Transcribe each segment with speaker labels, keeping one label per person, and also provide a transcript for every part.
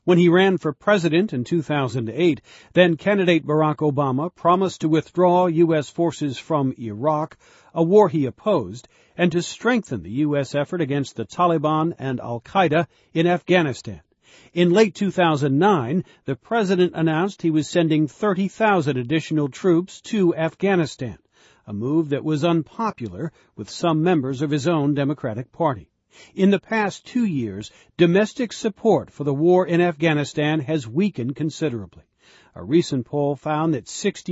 Speaker 1: When he ran for president in 2008, then-candidate Barack Obama promised to withdraw U.S. forces from Iraq, a war he opposed, and to strengthen the U.S. effort against the Taliban and al-Qaeda in Afghanistan. In late 2009, the president announced he was sending 30,000 additional troops to Afghanistan, a move that was unpopular with some members of his own Democratic Party. In the past 2 years, domestic support for the war in Afghanistan has weakened considerably. A recent poll found that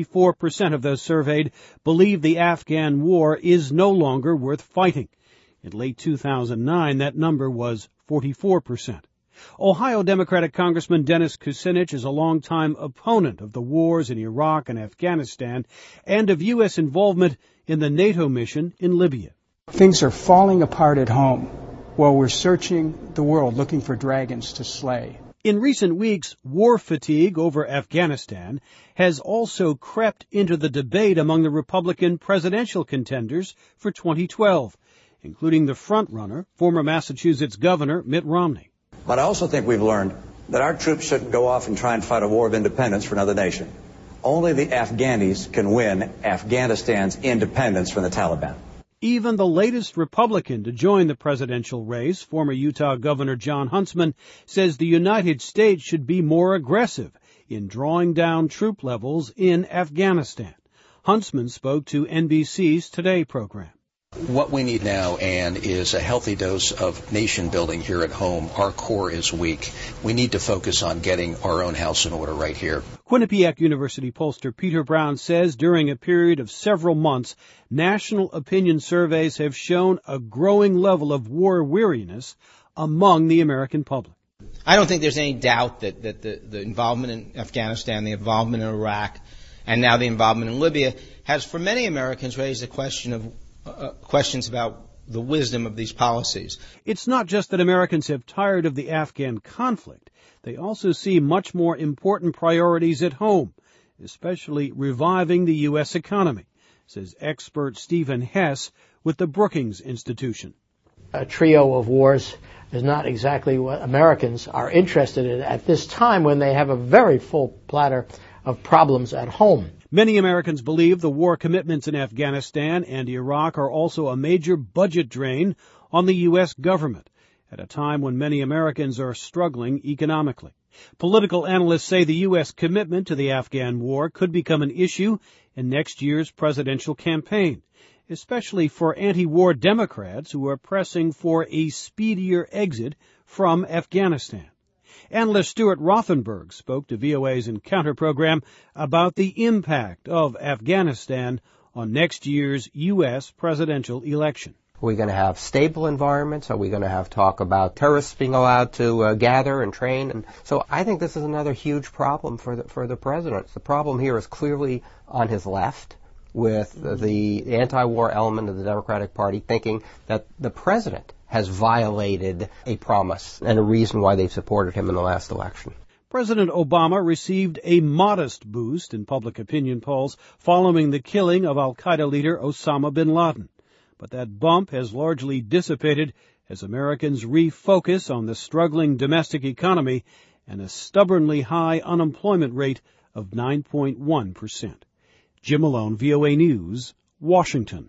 Speaker 1: 64% of those surveyed believe the Afghan war is no longer worth fighting. In late 2009, that number was 44%. Ohio Democratic Congressman Dennis Kucinich is a longtime opponent of the wars in Iraq and Afghanistan and of U.S. involvement in the NATO mission in Libya.
Speaker 2: Things are falling apart at home while we're searching the world looking for dragons to slay.
Speaker 1: In recent weeks, war fatigue over Afghanistan has also crept into the debate among the Republican presidential contenders for 2012, including the frontrunner, former Massachusetts Governor Mitt Romney.
Speaker 3: But I also think we've learned that our troops shouldn't go off and try and fight a war of independence for another nation. Only the Afghanis can win Afghanistan's independence from the Taliban.
Speaker 1: Even the latest Republican to join the presidential race, former Utah Governor Jon Huntsman, says the United States should be more aggressive in drawing down troop levels in Afghanistan. Huntsman spoke to NBC's Today program.
Speaker 4: What we need now, Ann, is a healthy dose of nation building here at home. Our core is weak. We need to focus on getting our own house in order right here.
Speaker 1: Quinnipiac University pollster Peter Brown says during a period of several months, national opinion surveys have shown a growing level of war weariness among the American public.
Speaker 5: I don't think there's any doubt that the involvement in Afghanistan, the involvement in Iraq, and now the involvement in Libya has, for many Americans, raised the question of questions about the wisdom of these policies.
Speaker 1: It's not just that Americans have tired of the Afghan conflict. They also see much more important priorities at home, especially reviving the U.S. economy, says expert Stephen Hess with the Brookings Institution.
Speaker 6: A trio of wars is not exactly what Americans are interested in at this time when they have a very full platter of problems at home.
Speaker 1: Many Americans believe the war commitments in Afghanistan and Iraq are also a major budget drain on the U.S. government at a time when many Americans are struggling economically. Political analysts say the U.S. commitment to the Afghan war could become an issue in next year's presidential campaign, especially for anti-war Democrats who are pressing for a speedier exit from Afghanistan. Analyst Stuart Rothenberg spoke to VOA's Encounter program about the impact of Afghanistan on next year's U.S. presidential election.
Speaker 7: Are we going to have stable environments? Are we going to have talk about terrorists being allowed to gather and train? And so I think this is another huge problem for the president. The problem here is clearly on his left, with the anti-war element of the Democratic Party thinking that the president has violated a promise and a reason why they've supported him in the last election.
Speaker 1: President Obama received a modest boost in public opinion polls following the killing of al-Qaeda leader Osama bin Laden. But that bump has largely dissipated as Americans refocus on the struggling domestic economy and a stubbornly high unemployment rate of 9.1%. Jim Malone, VOA News, Washington.